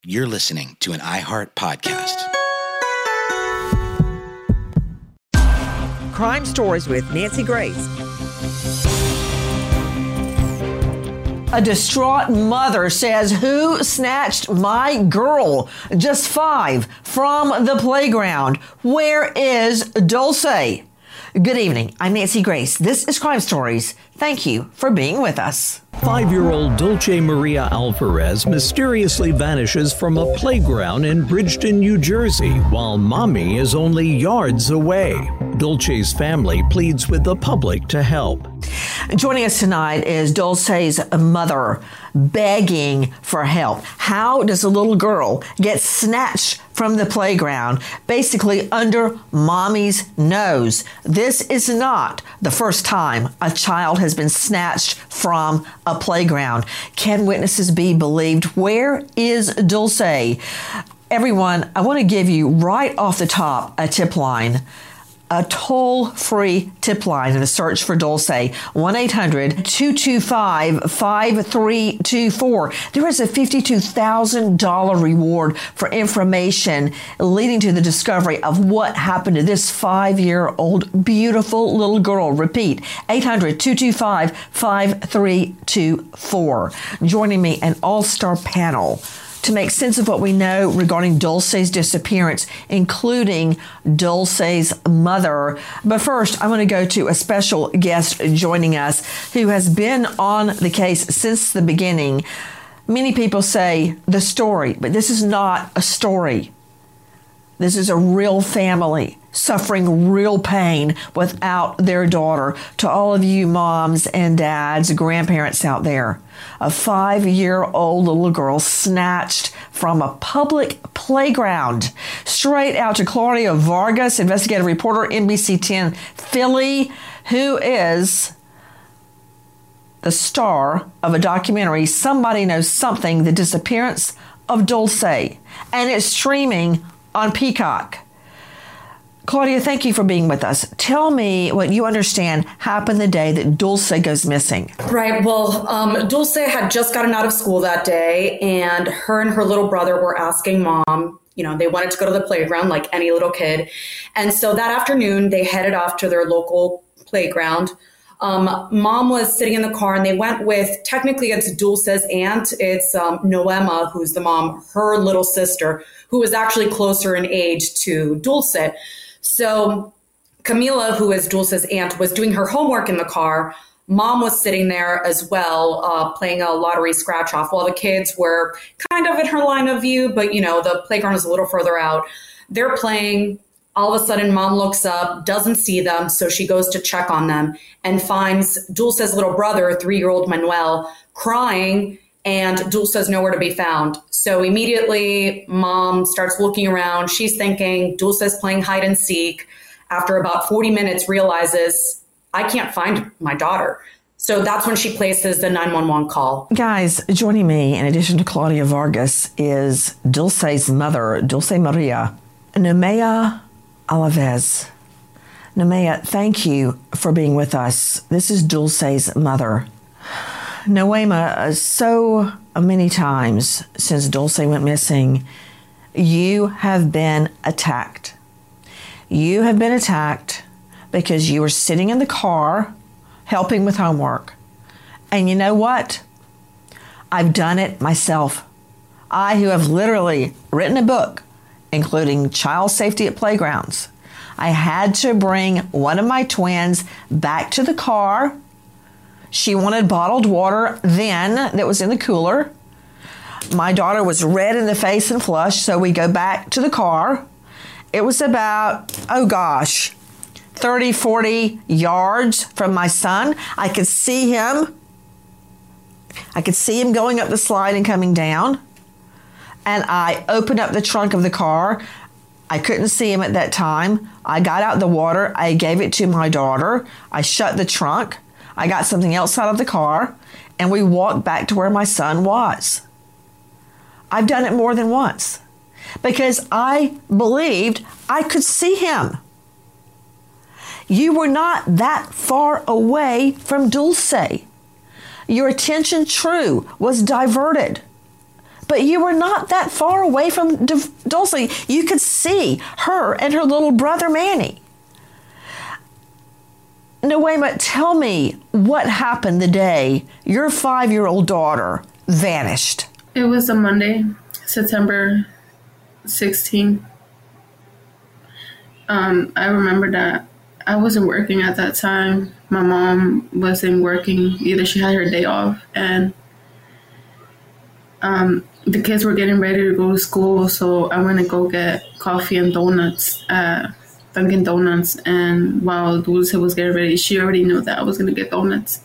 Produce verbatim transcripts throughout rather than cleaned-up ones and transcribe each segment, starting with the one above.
You're listening to an iHeart podcast. Crime Stories with Nancy Grace. A distraught mother says, "Who snatched my girl, just five, from the playground? Where is Dulce?" Good evening. I'm Nancy Grace. This is Crime Stories. Thank you for being with us. Five-year-old Dulce Maria Alvarez mysteriously vanishes from a playground in Bridgeton, New Jersey, while mommy is only yards away. Dulce's family pleads with the public to help. Joining us tonight is Dulce's mother, begging for help. How does a little girl get snatched from the playground, basically under mommy's nose? This is not the first time a child has been snatched from a playground. Can witnesses be believed? Where is Dulce? Everyone, I want to give you right off the top a tip line. A toll-free tip line in the search for Dulce, one eight hundred two two five five three two four. There is a fifty-two thousand dollars reward for information leading to the discovery of what happened to this five-year-old beautiful little girl. Repeat, eight hundred two two five five three two four. Joining me, an all-star panel to make sense of what we know regarding Dulce's disappearance, including Dulce's mother. But first, I want to go to a special guest joining us who has been on the case since the beginning. Many people say the story, but this is not a story. This is a real family suffering real pain without their daughter. To all of you moms and dads, grandparents out there, a five-year-old little girl snatched from a public playground. Straight out to Claudia Vargas, investigative reporter, N B C ten Philly, who is the star of a documentary, Somebody Knows Something, The Disappearance of Dulce, and it's streaming on Peacock. Claudia, thank you for being with us. Tell me what you understand happened the day that Dulce goes missing. Right. Well, um, Dulce had just gotten out of school that day, and her and her little brother were asking mom, you know, they wanted to go to the playground like any little kid. And so that afternoon, they headed off to their local playground. Um, mom was sitting in the car, and they went with, technically it's Dulce's aunt. It's um, Noema, who's the mom, her little sister, who was actually closer in age to Dulce. So Camila, who is Dulce's aunt, was doing her homework in the car. Mom was sitting there as well, uh, playing a lottery scratch off while the kids were kind of in her line of view, but, you know, the playground is a little further out. They're playing. All of a sudden, mom looks up, doesn't see them, so she goes to check on them and finds Dulce's little brother, three-year-old Manuel, crying, and Dulce's nowhere to be found. So immediately, mom starts looking around. She's thinking Dulce's playing hide and seek. After about forty minutes, realizes, I can't find my daughter. So that's when she places the nine one one call. Guys, joining me, in addition to Claudia Vargas, is Dulce's mother, Dulce Maria, Noema Alvarez. Noema, thank you for being with us. This is Dulce's mother. Noema, so many times since Dulce went missing, you have been attacked. You have been attacked because you were sitting in the car helping with homework. And you know what? I've done it myself. I, who have literally written a book, including child safety at playgrounds. I had to bring one of my twins back to the car. She wanted bottled water then that was in the cooler. My daughter was red in the face and flushed, so we go back to the car. It was about, oh gosh, thirty, forty yards from my son. I could see him. I could see him going up the slide and coming down. And I opened up the trunk of the car. I couldn't see him at that time. I got out the water. I gave it to my daughter. I shut the trunk. I got something else out of the car, and we walked back to where my son was. I've done it more than once because I believed I could see him. You were not that far away from Dulce. Your attention, true, was diverted but you were not that far away from Dulce. You could see her and her little brother Manny. Noema, tell me what happened the day your five-year-old daughter vanished. It was a Monday, September sixteenth. Um, I remember that I wasn't working at that time. My mom wasn't working either. She had her day off, and um, the kids were getting ready to go to school, so I went to go get coffee and donuts at Dunkin' Donuts. And while Dulce was getting ready, she already knew that I was going to get donuts.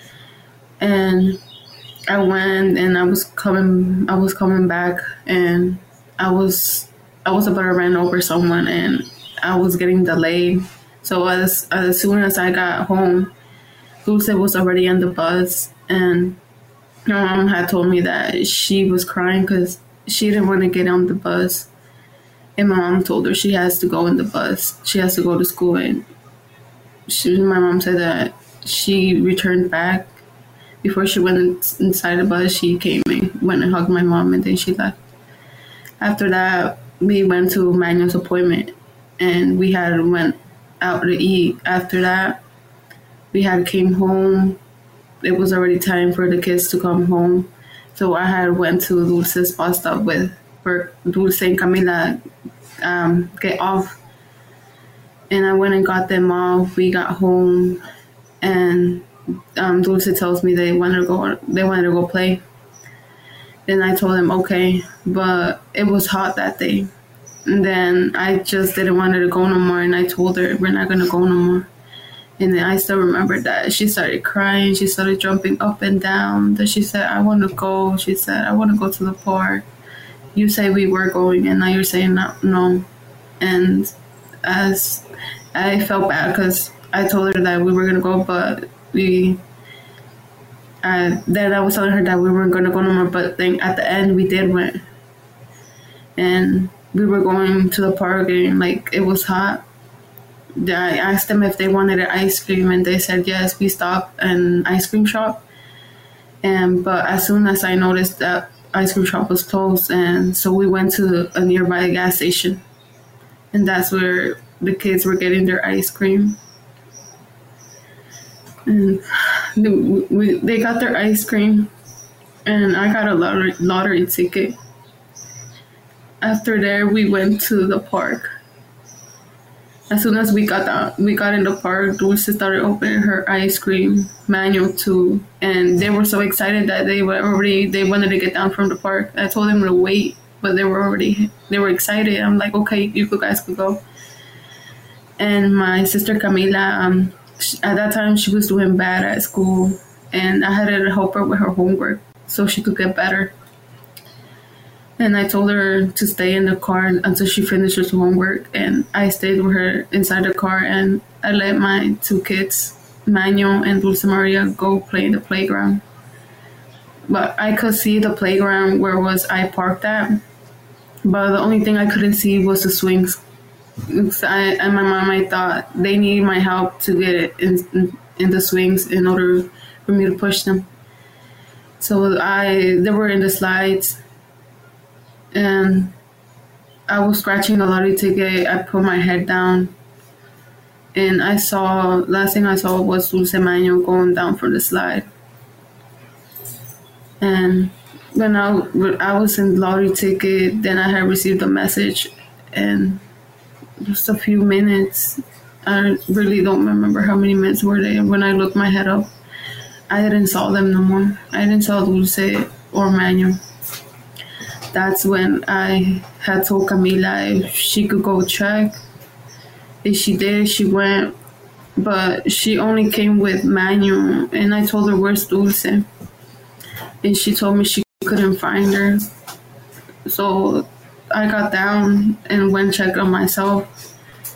And I went, and I was coming. I was coming back, and I was I was about to run over someone, and I was getting delayed. So as as soon as I got home, Dulce was already on the bus, and my mom had told me that she was crying because she didn't want to get on the bus. And my mom told her she has to go in the bus. She has to go to school. And she, my mom said that she returned back. Before she went inside the bus, she came and went and hugged my mom, and then she left. After that, we went to Manuel's appointment, and we had went out to eat. After that, we had came home. It was already time for the kids to come home. So I had went to Dulce's bus stop with for Dulce and Camila um, get off. And I went and got them off. We got home, and um, Dulce tells me they wanted to go. They wanted to go play. And I told them okay, but it was hot that day. And then I just didn't want her to go no more, and I told her we're not gonna go no more. And then I still remember that she started crying. She started jumping up and down. Then she said, "I want to go." She said, "I want to go to the park. You say we were going, and now you're saying no." no. And as I felt bad because I told her that we were gonna go, but we. Uh, then I was telling her that we weren't gonna go no more. But then at the end, we did went, and we were going to the park, and like it was hot. I asked them if they wanted an ice cream, and they said yes. We stopped an ice cream shop, and but as soon as I noticed that ice cream shop was closed, and so we went to a nearby gas station, and that's where the kids were getting their ice cream. And we, they got their ice cream, and I got a lottery, lottery ticket. After there, we went to the park. As soon as we got out, we got in the park, Dulce started opening her ice cream, Manuel too, and they were so excited that they were already they wanted to get down from the park. I told them to wait, but they were already they were excited. I'm like, okay, you guys could go. And my sister Camila, um, she, at that time she was doing bad at school, and I had to help her with her homework so she could get better. And I told her to stay in the car until she finishes homework. And I stayed with her inside the car, and I let my two kids, Manuel and Dulce Maria, go play in the playground. But I could see the playground where was I parked at. But the only thing I couldn't see was the swings. I, and my mom, I thought they need my help to get it in, in, in the swings in order for me to push them. So I they were in the slides. And I was scratching the lottery ticket. I put my head down, and I saw, last thing I saw was Dulce Manuel going down for the slide. And when I, I was in the lottery ticket, then I had received a message, and just a few minutes, I really don't remember how many minutes were they. When I looked my head up, I didn't saw them no more. I didn't saw Dulce or Manuel. That's when I had told Camila if she could go check. If she did, she went. But she only came with Manuel. And I told her, where's Dulce? And she told me she couldn't find her. So I got down and went check on myself.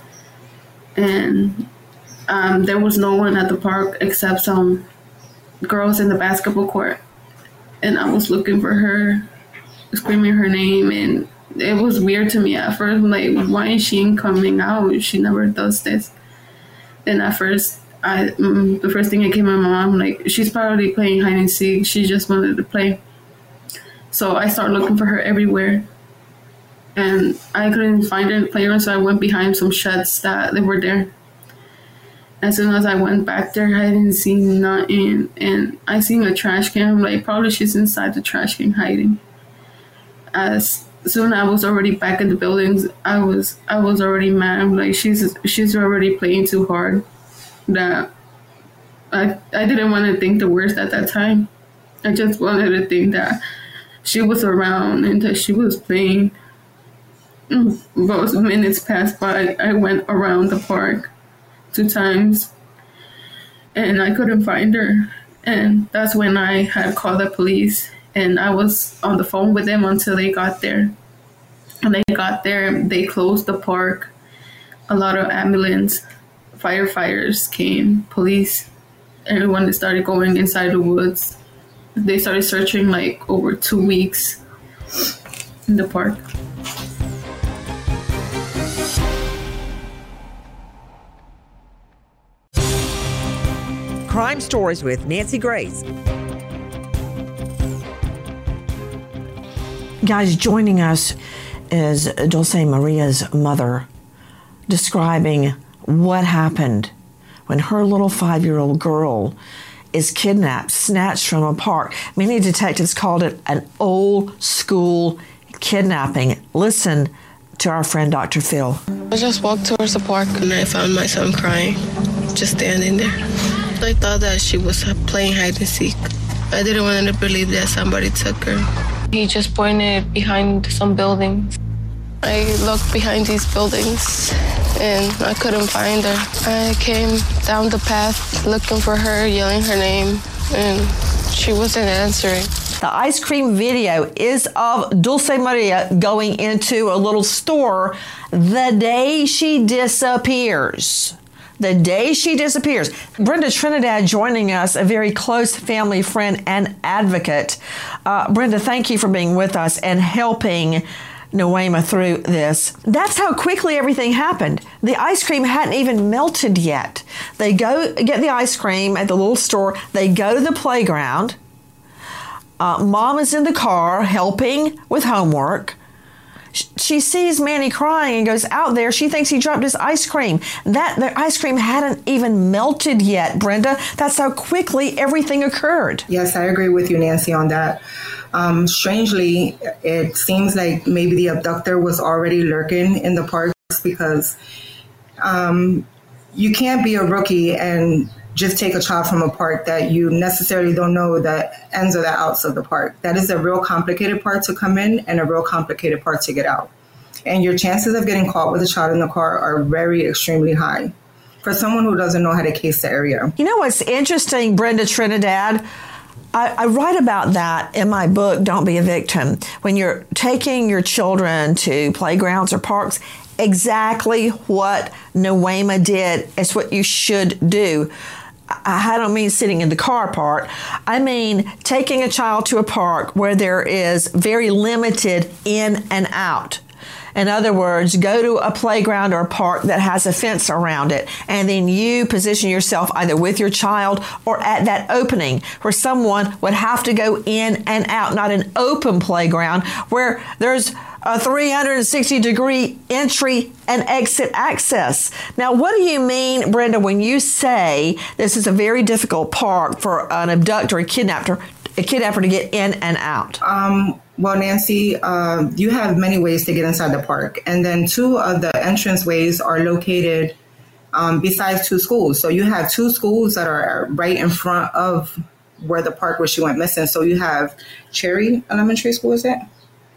And um, there was no one at the park except some girls in the basketball court. And I was looking for her, screaming her name, and it was weird to me at first. I'm like, why is she coming out? She never does this. And at first, I um, the first thing that came to my mom, like, she's probably playing hide and seek. She just wanted to play. So I started looking for her everywhere. And I couldn't find her in the playground, so I went behind some sheds that they were there. As soon as I went back there, I didn't see nothing. And I seen a trash can. I'm like, probably she's inside the trash can hiding. As soon as I was already back in the buildings, I was I was already mad. I'm like, she's she's already playing too hard. That I I didn't want to think the worst at that time. I just wanted to think that she was around and that she was playing. About minutes passed by. I went around the park two times and I couldn't find her. And that's when I had called the police, and I was on the phone with them until they got there. And they got there, they closed the park. A lot of ambulance, firefighters came, police, everyone started going inside the woods. They started searching like over two weeks in the park. Crime Stories with Nancy Grace. Guys, joining us is Dulce Maria's mother, describing what happened when her little five-year-old girl is kidnapped, snatched from a park. Many detectives called it an old-school kidnapping. Listen to our friend Doctor Phil. I just walked towards the park and I found my son crying, just standing there. I thought that she was playing hide and seek. I didn't want to believe that somebody took her. He just pointed behind some buildings. I looked behind these buildings and I couldn't find her. I came down the path looking for her, yelling her name, and she wasn't answering. The ice cream video is of Dulce Maria going into a little store the day she disappears. The day she disappears. Brenda Trinidad joining us, a very close family friend and advocate. Uh, Brenda, thank you for being with us and helping Noema through this. That's how quickly everything happened. The ice cream hadn't even melted yet. They go get the ice cream at the little store. They go to the playground. Uh, Mom is in the car helping with homework. She sees Manny crying and goes out there. She thinks he dropped his ice cream. That the ice cream hadn't even melted yet, Brenda. That's how quickly everything occurred. Yes, I agree with you, Nancy, on that. Um, strangely, it seems like maybe the abductor was already lurking in the parks, because um, you can't be a rookie and just take a child from a park that you necessarily don't know the ins or the outs of the park. That is a real complicated part to come in and a real complicated part to get out. And your chances of getting caught with a child in the car are very extremely high for someone who doesn't know how to case the area. You know what's interesting, Brenda Trinidad? I, I write about that in my book, Don't Be a Victim. When you're taking your children to playgrounds or parks, exactly what Noema did is what you should do. I don't mean sitting in the car part. I mean taking a child to a park where there is very limited in and out. In other words, go to a playground or a park that has a fence around it, and then you position yourself either with your child or at that opening where someone would have to go in and out, not an open playground where there's a three hundred sixty degree entry and exit access. Now, what do you mean, Brenda, when you say this is a very difficult park for an abductor, a kidnapper, a kidnapper to get in and out? Um, well, Nancy, uh, you have many ways to get inside the park. And then two of the entrance ways are located um, besides two schools. So you have two schools that are right in front of where the park where she went missing. So you have Cherry Elementary School, is it?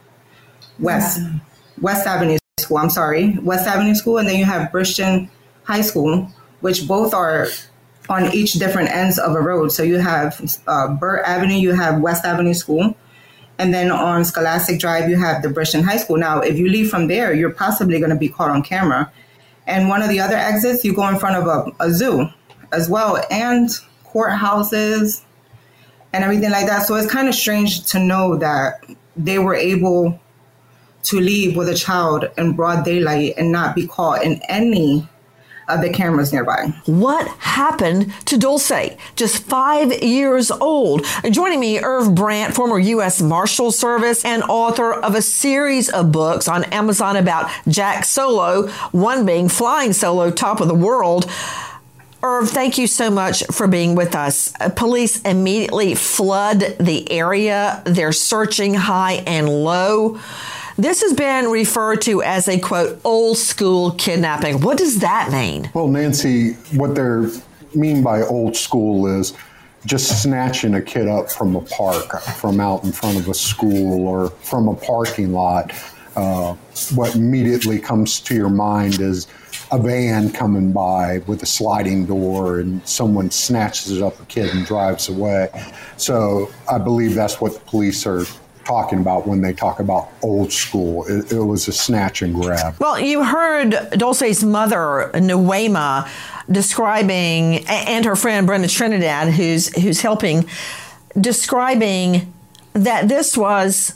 West, yeah. West Avenue School, I'm sorry, West Avenue School, and then you have Bridgeton High School, which both are on each different ends of a road. So you have uh, Burt Avenue, you have West Avenue School, and then on Scholastic Drive, you have the Bridgeton High School. Now, if you leave from there, you're possibly going to be caught on camera. And one of the other exits, you go in front of a, a zoo as well, and courthouses and everything like that. So it's kind of strange to know that they were able to leave with a child in broad daylight and not be caught in any of the cameras nearby. What happened to Dulce, just five years old? Joining me, Irv Brandt, former U S Marshal Service and author of a series of books on Amazon about Jack Solo, one being Flying Solo, Top of the World. Irv, thank you so much for being with us. Police immediately flood the area. They're searching high and low. This has been referred to as a, quote, old school kidnapping. What does that mean? Well, Nancy, what they mean by old school is just snatching a kid up from a park, from out in front of a school or from a parking lot. Uh, what immediately comes to your mind is a van coming by with a sliding door and someone snatches up a kid and drives away. So I believe that's what the police are talking about when they talk about old school. It, it was a snatch and grab. Well, you heard Dulce's mother, Nuema, describing, and her friend Brenda Trinidad, who's who's helping, describing that this was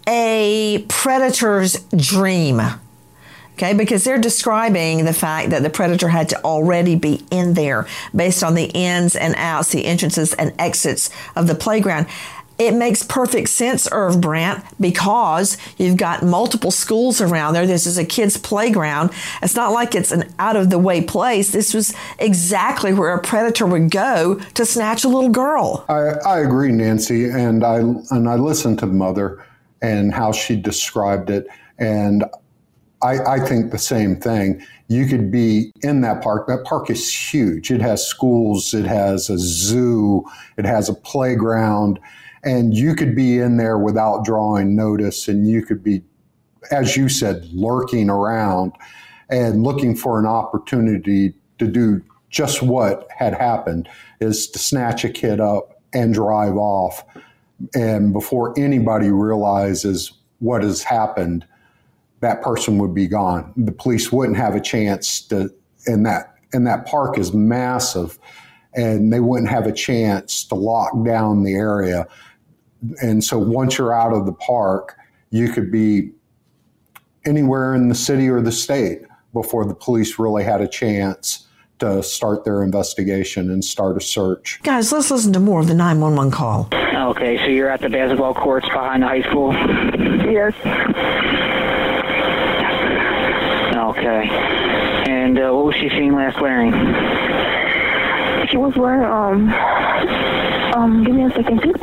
a predator's dream. Okay, because they're describing the fact that the predator had to already be in there based on the ins and outs, the entrances and exits of the playground. It makes perfect sense, Irv Brandt, because you've got multiple schools around there. This is a kid's playground. It's not like it's an out-of-the-way place. This was exactly where a predator would go to snatch a little girl. I, I agree, Nancy, and I and I listened to the mother and how she described it, and I, I think the same thing. You could be in that park. That park is huge. It has schools. It has a zoo. It has a playground. And you could be in there without drawing notice, and you could be, as you said, lurking around and looking for an opportunity to do just what had happened, is to snatch a kid up and drive off. And before anybody realizes what has happened, that person would be gone. The police wouldn't have a chance to, and that, and that park is massive, and they wouldn't have a chance to lock down the area. And so once you're out of the park, you could be anywhere in the city or the state before the police really had a chance to start their investigation and start a search. Guys, let's listen to more of the nine one one call. Okay, so you're at the basketball courts behind the high school? Yes. Okay. And uh, what was she seen last wearing? She was wearing, um, um, give me a second. I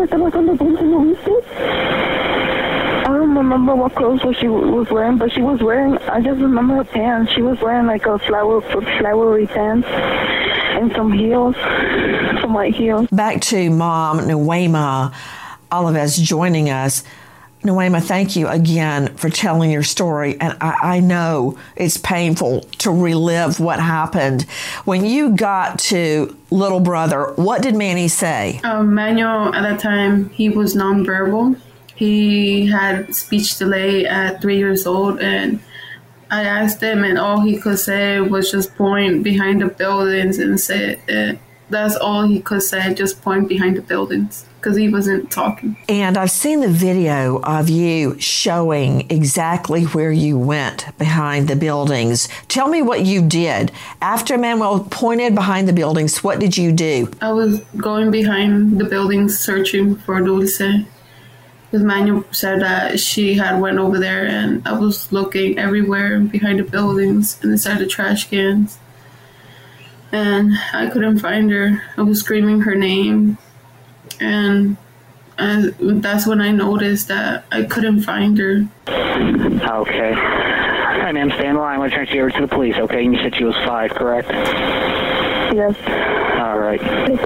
don't remember what clothes she was wearing, but she was wearing, I just remember her pants. She was wearing like a flower, flowery pants and some heels, some white heels. Back to Mom Nuema Olives joining us. Nuema, thank you again for telling your story. And I, I know it's painful to relive what happened. When you got to little brother, what did Manny say? Um, Manuel, at that time, he was nonverbal. He had speech delay at three years old. And I asked him, and all he could say was just point behind the buildings and say it. That's all he could say, just point behind the buildings, because he wasn't talking. And I've seen the video of you showing exactly where you went behind the buildings. Tell me what you did. After Manuel pointed behind the buildings, what did you do? I was going behind the buildings searching for Dulce, because Manuel said that she had went over there, and I was looking everywhere behind the buildings and inside the trash cans. And I couldn't find her. I was screaming her name. And uh, that's when I noticed that I couldn't find her. Okay. All right, ma'am, stay on the line. I'm going to transfer you over to the police, okay? And you said she was five, correct? Yes. All right.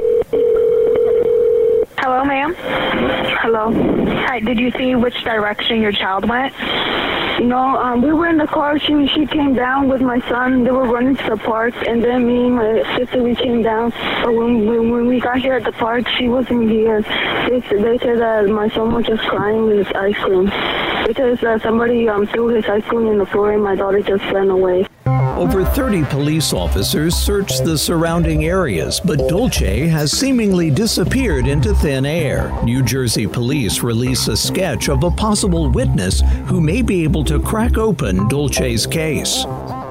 Hello, ma'am? Hello. Hi, did you see which direction your child went? No, um, we were in the car. She she came down with my son. They were running to the park, and then me and my sister, we came down. But when, when, when we got here at the park, she wasn't here. They, they said that my son was just crying with his ice cream. Because uh, somebody um, threw his ice cream in the floor, and my daughter just ran away. Over thirty police officers searched the surrounding areas, but Dulce has seemingly disappeared into thin air. New Jersey police release a sketch of a possible witness who may be able to crack open Dulce's case.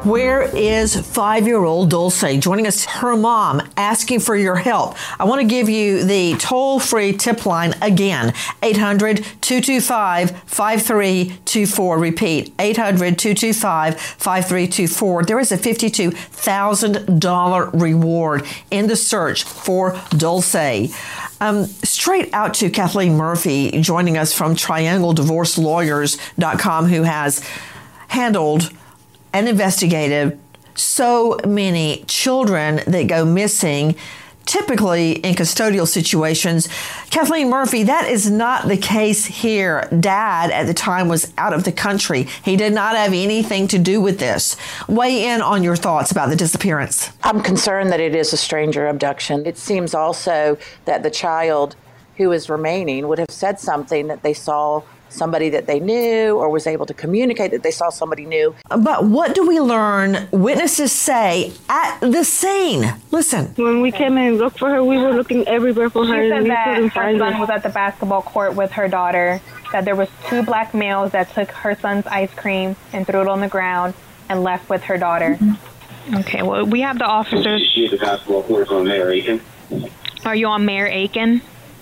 Where is five-year-old Dulce? Joining us, her mom, asking for your help. I want to give you the toll-free tip line again, eight hundred, two two five, five three two four. Repeat, eight hundred, two two five, five three two four. There is a fifty-two thousand dollars reward in the search for Dulce. Um, straight out to Kathleen Murphy, joining us from triangle divorce lawyers dot com, who has handled and investigated so many children that go missing, typically in custodial situations. Kathleen Murphy, that is not the case here. Dad at the time was out of the country. He did not have anything to do with this. Weigh in on your thoughts about the disappearance. I'm concerned that it is a stranger abduction. It seems also that the child who is remaining would have said something that they saw somebody that they knew or was able to communicate that they saw somebody new. But what do we learn witnesses say at the scene? Listen. When we came in and looked for her, we were looking everywhere for her. She said and we that couldn't her find son her. was at the basketball court with her daughter, that there was two black males that took her son's ice cream and threw it on the ground and left with her daughter. Mm-hmm. Okay, well, we have the officers. She's the basketball court on Mayor Aiken. Are you on Mayor Aiken?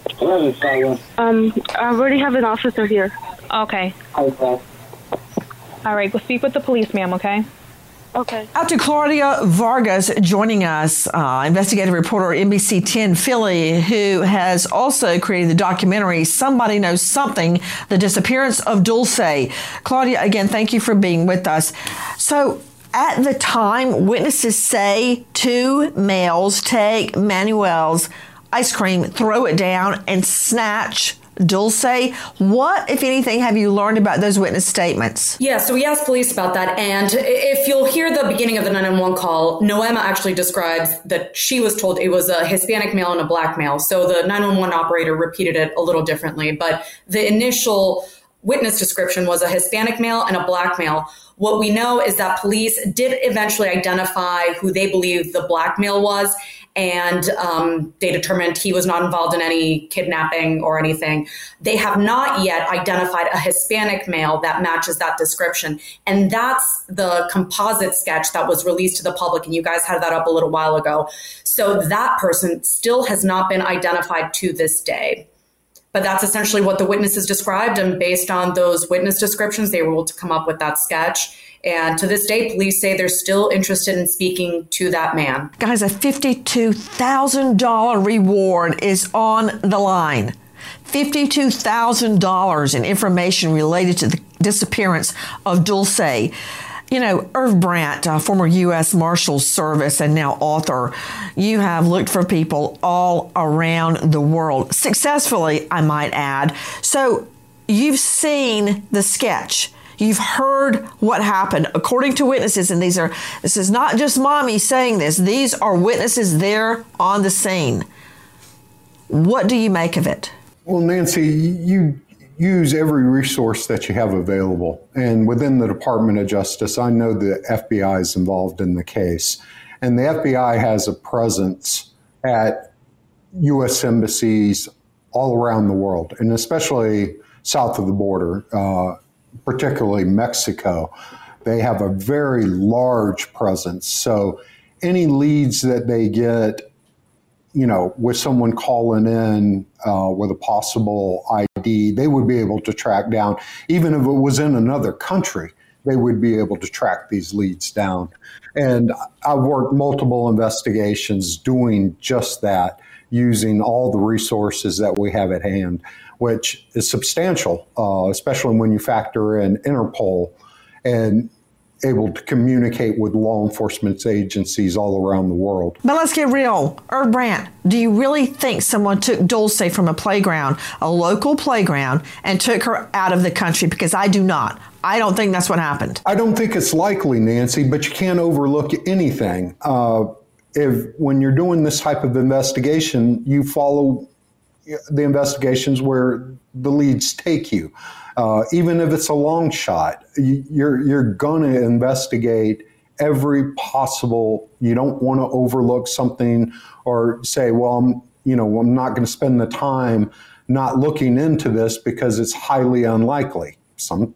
Um, I already have an officer here. Okay. Okay. All right, go speak with the police, ma'am, okay? Okay. Out to Claudia Vargas joining us, uh, investigative reporter N B C ten Philly, who has also created the documentary Somebody Knows Something, The Disappearance of Dulce. Claudia, again, thank you for being with us. So at the time, witnesses say two males take Manuel's ice cream, throw it down, and snatch Dulce. What, if anything, have you learned about those witness statements? Yeah, so we asked police about that. And if you'll hear the beginning of the nine one one call, Noema actually describes that she was told it was a Hispanic male and a black male. So the nine one one operator repeated it a little differently. But the initial witness description was a Hispanic male and a black male. What we know is that police did eventually identify who they believe the black male was. And um, they determined he was not involved in any kidnapping or anything. They have not yet identified a Hispanic male that matches that description. And that's the composite sketch that was released to the public. And you guys had that up a little while ago. So that person still has not been identified to this day. But that's essentially what the witnesses described. And based on those witness descriptions, they were able to come up with that sketch. And to this day, police say they're still interested in speaking to that man. Guys, a fifty-two thousand dollars reward is on the line. fifty-two thousand dollars in information related to the disappearance of Dulce. You know, Irv Brandt, uh, former U S Marshal Service and now author, you have looked for people all around the world, successfully, I might add. So you've seen the sketch. You've heard what happened according to witnesses, and these are this is not just mommy saying this. These are witnesses there on the scene. What do you make of it? Well, Nancy, you use every resource that you have available. And within the Department of Justice, I know the F B I is involved in the case. And the F B I has a presence at U S embassies all around the world, and especially south of the border, uh, particularly Mexico. They have a very large presence. So any leads that they get, you know, with someone calling in uh, with a possible I D, they would be able to track down. Even if it was in another country, they would be able to track these leads down. And I've worked multiple investigations doing just that, using all the resources that we have at hand, which is substantial, uh, especially when you factor in Interpol and able to communicate with law enforcement agencies all around the world. But let's get real. Irv Brandt, do you really think someone took Dulce from a playground, a local playground, and took her out of the country? Because I do not. I don't think that's what happened. I don't think it's likely, Nancy, but you can't overlook anything. Uh, if when you're doing this type of investigation, you follow the investigations where the leads take you. Uh, even if it's a long shot, you, you're you're going to investigate every possible. You don't want to overlook something or say, well, I'm, you know, I'm not going to spend the time not looking into this because it's highly unlikely. Some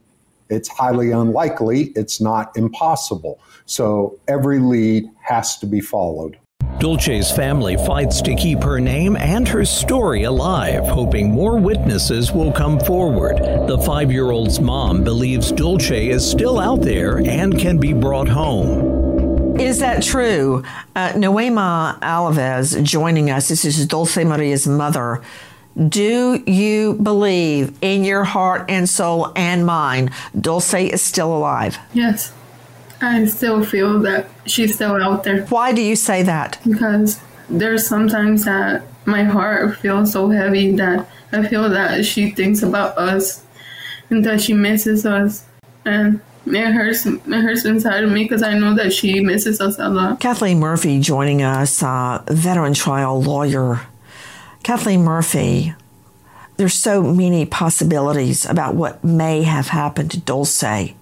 It's highly unlikely. It's not impossible. So every lead has to be followed. Dulce's family fights to keep her name and her story alive, hoping more witnesses will come forward. The five-year-old's mom believes Dulce is still out there and can be brought home. Is that true? Uh, Noema Alvarez joining us. This is Dulce Maria's mother. Do you believe in your heart and soul and mind Dulce is still alive? Yes. I still feel that she's still out there. Why do you say that? Because there's sometimes that my heart feels so heavy that I feel that she thinks about us and that she misses us. And it hurts, it hurts inside of me because I know that she misses us a lot. Kathleen Murphy joining us, uh, veteran trial lawyer. Kathleen Murphy, there's so many possibilities about what may have happened to Dulce.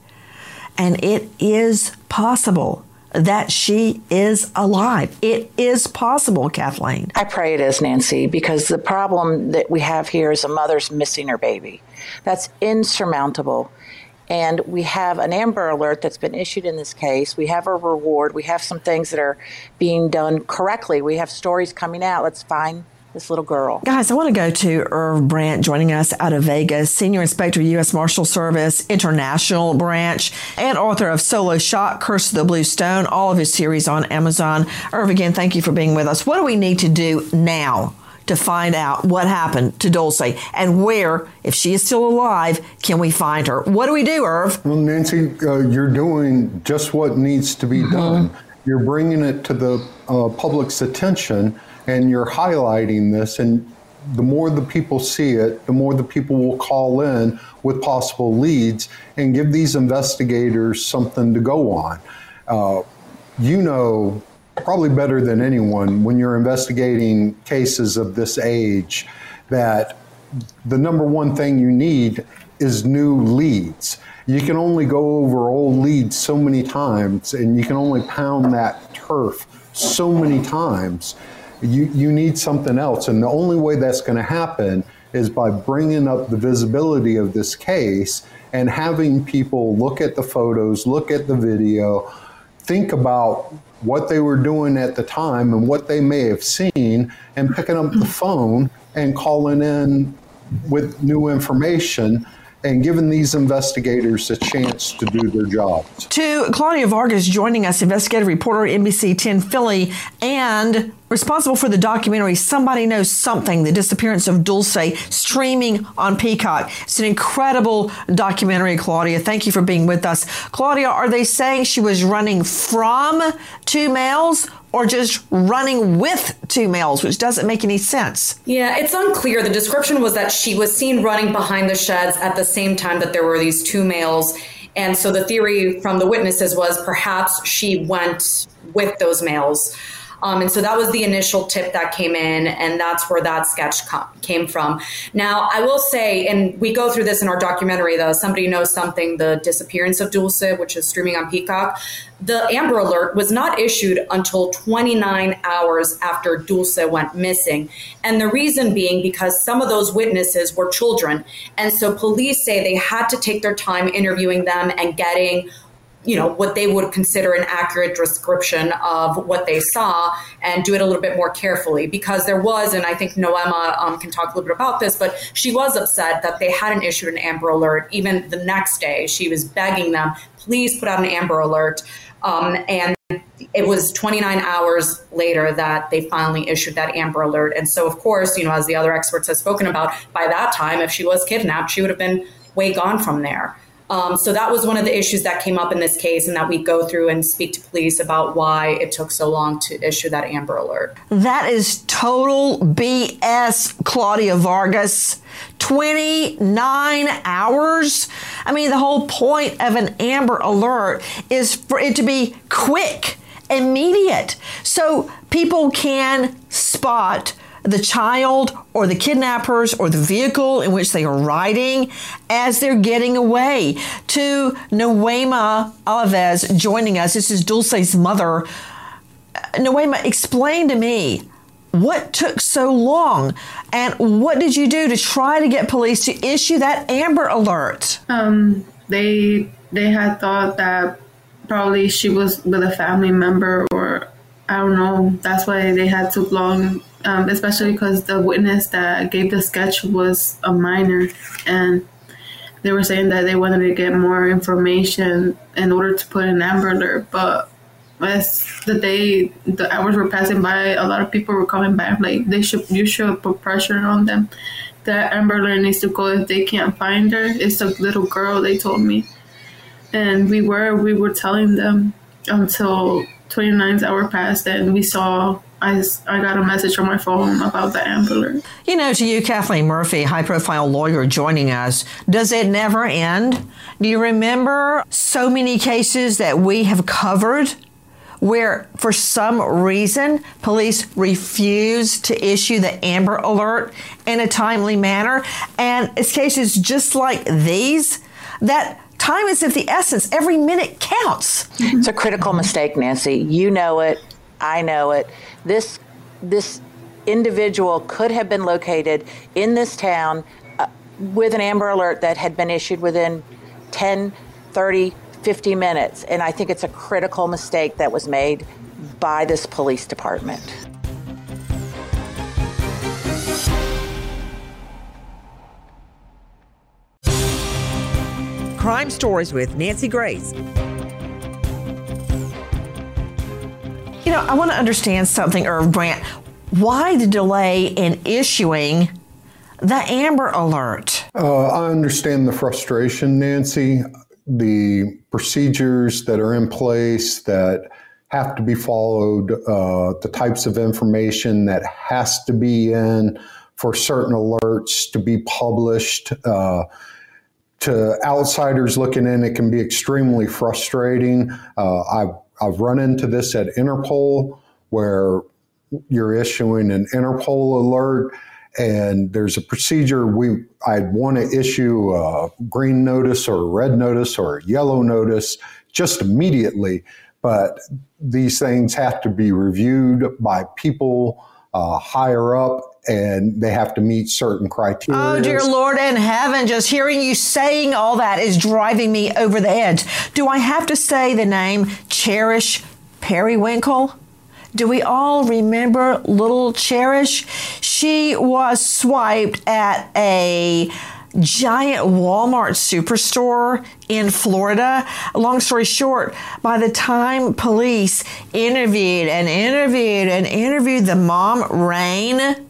And it is possible that she is alive. It is possible, Kathleen. I pray it is, Nancy, because the problem that we have here is a mother's missing her baby. That's insurmountable. And we have an Amber Alert that's been issued in this case. We have a reward. We have some things that are being done correctly. We have stories coming out. Let's find this little girl. Guys, I want to go to Irv Brandt joining us out of Vegas, Senior Inspector, U S Marshal Service, International Branch, and author of Solo Shot, Curse of the Blue Stone, all of his series on Amazon. Irv, again, thank you for being with us. What do we need to do now to find out what happened to Dulce and where, if she is still alive, can we find her? What do we do, Irv? Well, Nancy, uh, you're doing just what needs to be mm-hmm. done. You're bringing it to the uh, public's attention, and you're highlighting this, and the more the people see it, the more the people will call in with possible leads and give these investigators something to go on. Uh, you know probably better than anyone when you're investigating cases of this age that the number one thing you need is new leads. You can only go over old leads so many times, and you can only pound that turf so many times. You, you need something else. And the only way that's going to happen is by bringing up the visibility of this case and having people look at the photos, look at the video, think about what they were doing at the time and what they may have seen, and picking up the phone and calling in with new information and giving these investigators a chance to do their jobs. To Claudia Vargas joining us, investigative reporter, N B C ten Philly, and responsible for the documentary Somebody Knows Something, The Disappearance of Dulce, streaming on Peacock. It's an incredible documentary, Claudia. Thank you for being with us. Claudia, are they saying she was running from two males or just running with two males, which doesn't make any sense? Yeah, it's unclear. The description was that she was seen running behind the sheds at the same time that there were these two males. And so the theory from the witnesses was perhaps she went with those males. Um, and so that was the initial tip that came in, and that's where that sketch com- came from. Now, I will say, and we go through this in our documentary, though, Somebody Knows Something, The Disappearance of Dulce, which is streaming on Peacock. The Amber Alert was not issued until twenty-nine hours after Dulce went missing. And the reason being because some of those witnesses were children. And so police say they had to take their time interviewing them and getting you know, what they would consider an accurate description of what they saw and do it a little bit more carefully, because there was, and I think Noema um, can talk a little bit about this, but she was upset that they hadn't issued an Amber Alert. Even the next day, she was begging them, please put out an Amber Alert. Um, and it was twenty-nine hours later that they finally issued that Amber Alert. And so, of course, you know, as the other experts have spoken about, by that time, if she was kidnapped, she would have been way gone from there. Um, so that was one of the issues that came up in this case, and that we go through and speak to police about why it took so long to issue that Amber Alert. That is total B S, Claudia Vargas. twenty-nine hours? I mean, the whole point of an Amber Alert is for it to be quick, immediate, so people can spot the child or the kidnappers or the vehicle in which they are riding as they're getting away. To Noema Alvarez joining us. This is Dulce's mother. Noema, explain to me what took so long and what did you do to try to get police to issue that Amber Alert? Um, they they had thought that probably she was with a family member, or I don't know. That's why they had too long, um, especially because the witness that gave the sketch was a minor, and they were saying that they wanted to get more information in order to put an Amber Alert. But as the day, the hours were passing by, a lot of people were coming back like they should, you should put pressure on them. That Amber Alert needs to go if they can't find her. It's a little girl, they told me. And we were we were telling them until twenty-ninth hour passed, and we saw, I, I got a message from my phone about the Amber Alert. You know, to you, Kathleen Murphy, high-profile lawyer joining us, does it never end? Do you remember so many cases that we have covered where, for some reason, police refuse to issue the Amber Alert in a timely manner? And it's cases just like these that time is of the essence. Every minute counts. It's a critical mistake, Nancy. You know it. I know it. This this individual could have been located in this town uh, with an Amber Alert that had been issued within ten, thirty, fifty minutes. And I think it's a critical mistake that was made by this police department. Crime Stories with Nancy Grace. You know, I want to understand something, Irv Brandt. Why the delay in issuing the Amber Alert? Uh, I understand the frustration, Nancy. The procedures that are in place that have to be followed, uh, the types of information that has to be in for certain alerts to be published. Uh, to outsiders looking in, it can be extremely frustrating. Uh, I've, I've run into this at Interpol, where you're issuing an Interpol alert, and there's a procedure. We I'd want to issue a green notice or a red notice or a yellow notice just immediately, but these things have to be reviewed by people uh, higher up, and they have to meet certain criteria. Oh, dear Lord in heaven, just hearing you saying all that is driving me over the edge. Do I have to say the name Cherish Periwinkle? Do we all remember little Cherish? She was swiped at a giant Walmart superstore in Florida. Long story short, by the time police interviewed and interviewed and interviewed the mom, Rain,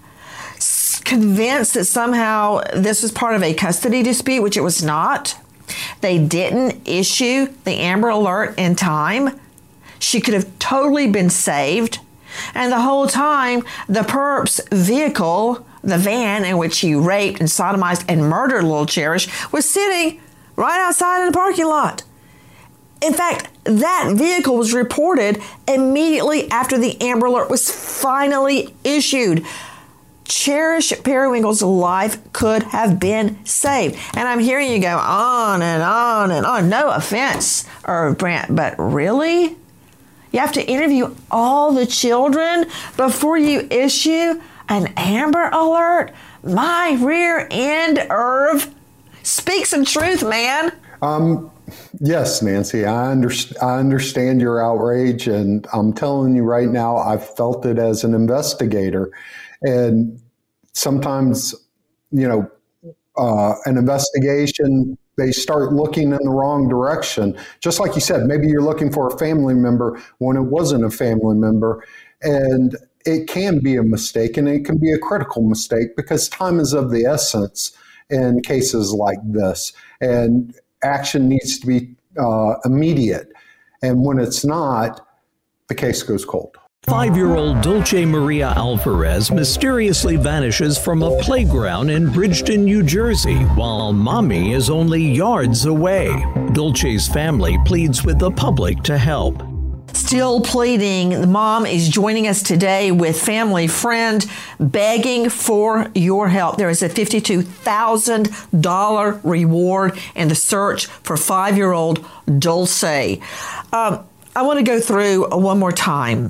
convinced that somehow this was part of a custody dispute, which it was not. They didn't issue the Amber Alert in time. She could have totally been saved. And the whole time, the perp's vehicle, the van in which he raped and sodomized and murdered little Cherish, was sitting right outside in the parking lot. In fact, that vehicle was reported immediately after the Amber Alert was finally issued. Cherish Periwinkle's life could have been saved. And I'm hearing you go on and on and on. No offense, Irv Brandt, but really? You have to interview all the children before you issue an Amber Alert? My rear end, Irv. Speak some truth, man. Um, yes, Nancy, I, under, I understand your outrage, and I'm telling you right now, I've felt it as an investigator. And sometimes, you know, uh, an investigation, they start looking in the wrong direction. Just like you said, maybe you're looking for a family member when it wasn't a family member. And it can be a mistake, and it can be a critical mistake because time is of the essence in cases like this. And action needs to be uh, immediate. And when it's not, the case goes cold. Five-year-old Dulce Maria Alvarez mysteriously vanishes from a playground in Bridgeton, New Jersey, while mommy is only yards away. Dulce's family pleads with the public to help. Still pleading, the mom is joining us today with family friend begging for your help. There is a fifty-two thousand dollars reward in the search for five-year-old Dulce. Um, I want to go through one more time.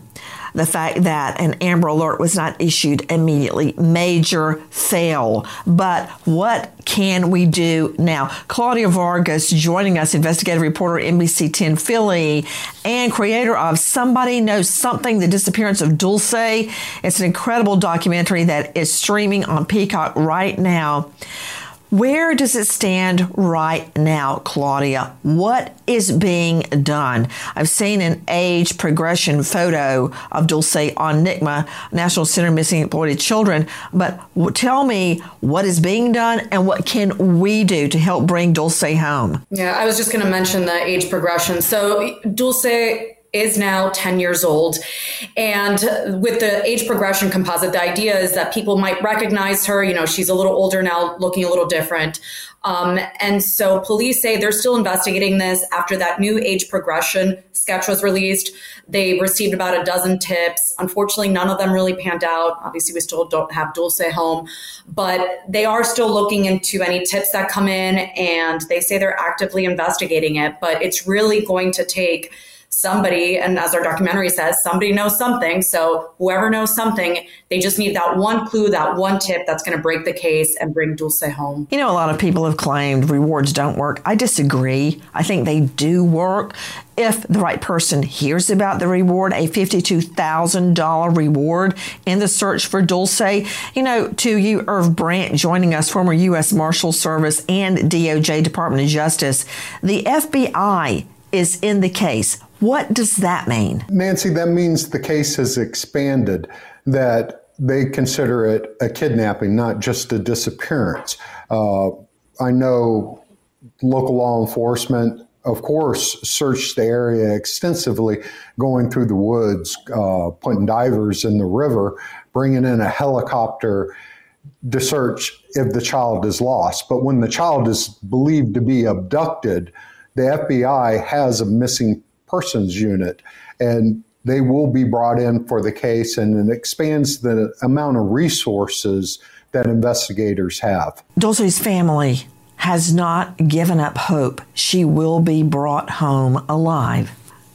the fact that an Amber Alert was not issued immediately. Major fail. But what can we do now? Claudia Vargas joining us, investigative reporter, N B C ten Philly, and creator of Somebody Knows Something, The Disappearance of Dulce. It's an incredible documentary that is streaming on Peacock right now. Where does it stand right now, Claudia? What is being done? I've seen an age progression photo of Dulce on N C M A, National Center of Missing and Exploited Children, but tell me what is being done and what can we do to help bring Dulce home? Yeah, I was just going to mention the age progression. So Dulce is now ten years old. And with the age progression composite, the idea is that people might recognize her. You know, she's a little older now, looking a little different. Um, and so police say they're still investigating this. After that new age progression sketch was released, they received about a dozen tips. Unfortunately, none of them really panned out. Obviously, we still don't have Dulce home, but they are still looking into any tips that come in, and they say they're actively investigating it. But it's really going to take somebody, and as our documentary says, somebody knows something. So whoever knows something, they just need that one clue, that one tip that's going to break the case and bring Dulce home. You know, a lot of people have claimed rewards don't work. I disagree. I think they do work if the right person hears about the reward, a fifty-two thousand dollars reward in the search for Dulce. You know, to you, Irv Brandt, joining us, former U S Marshal Service and D O J Department of Justice. The F B I is in the case. What does that mean? Nancy, that means the case has expanded, that they consider it a kidnapping, not just a disappearance. Uh, I know local law enforcement, of course, searched the area extensively, going through the woods, uh, putting divers in the river, bringing in a helicopter to search if the child is lost. But when the child is believed to be abducted, the F B I has a missing persons unit, and they will be brought in for the case, and it expands the amount of resources that investigators have. Dulce's family has not given up hope. She will be brought home alive.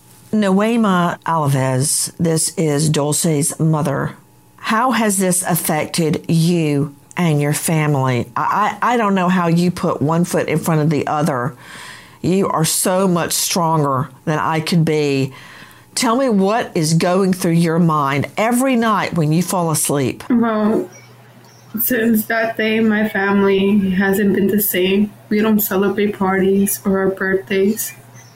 Noema Alves, this is Dulce's mother. How has this affected you and your family? I, I, I don't know how you put one foot in front of the other. You are so much stronger than I could be. Tell me what is going through your mind every night when you fall asleep. Well, since that day, my family hasn't been the same. We don't celebrate parties or our birthdays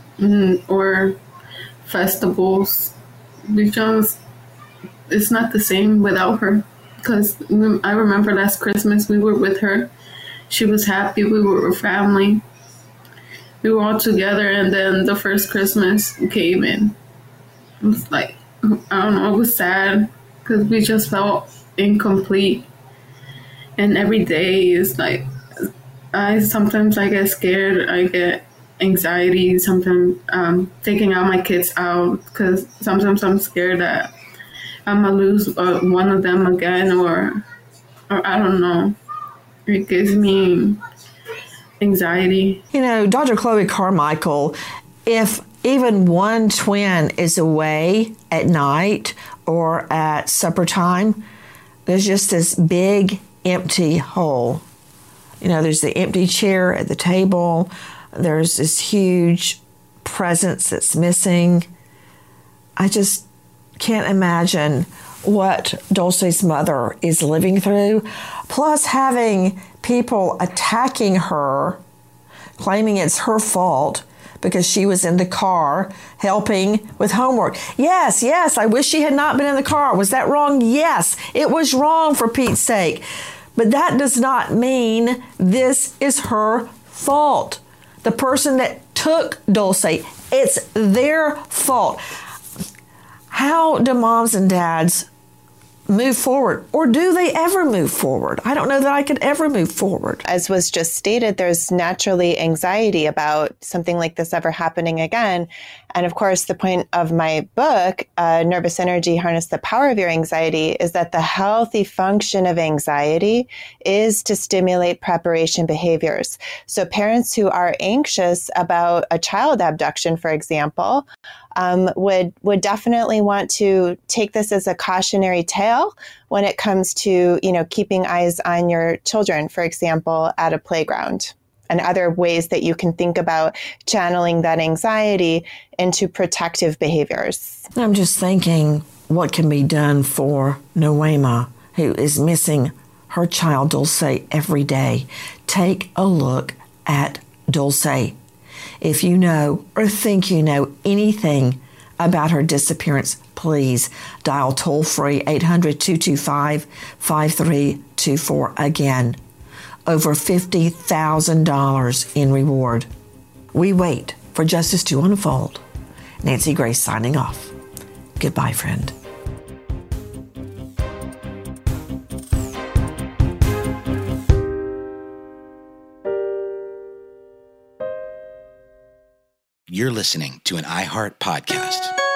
or festivals. We just, it's not the same without her. Because I remember last Christmas, we were with her. She was happy. We were a family. We were all together, and then the first Christmas came in. It was like, I don't know, it was sad because we just felt incomplete. And every day is like, I sometimes I get scared, I get anxiety, sometimes um, taking out my kids out because sometimes I'm scared that I'm going to lose uh, one of them again, or, or I don't know. It gives me anxiety. You know, Doctor Chloe Carmichael, if even one twin is away at night or at supper time, there's just this big empty hole. You know, there's the empty chair at the table. There's this huge presence that's missing. I just can't imagine what Dulce's mother is living through, plus having people attacking her, claiming it's her fault because she was in the car helping with homework. Yes, yes, I wish she had not been in the car. Was that wrong? Yes, it was wrong, for Pete's sake. But that does not mean this is her fault. The person that took Dulce, it's their fault. How do moms and dads move forward? Or do they ever move forward? I don't know that I could ever move forward. As was just stated, there's naturally anxiety about something like this ever happening again. And of course, the point of my book, uh, Nervous Energy, Harness the Power of Your Anxiety, is that the healthy function of anxiety is to stimulate preparation behaviors. So parents who are anxious about a child abduction, for example, um, would would definitely want to take this as a cautionary tale when it comes to, you know, keeping eyes on your children, for example, at a playground, and other ways that you can think about channeling that anxiety into protective behaviors. I'm just thinking what can be done for Noema, who is missing her child Dulce every day. Take a look at Dulce. If you know or think you know anything about her disappearance, please dial toll-free eight hundred, two two five, five three two four. Again, over fifty thousand dollars in reward. We wait for justice to unfold. Nancy Grace signing off. Goodbye, friend. You're listening to an iHeart podcast.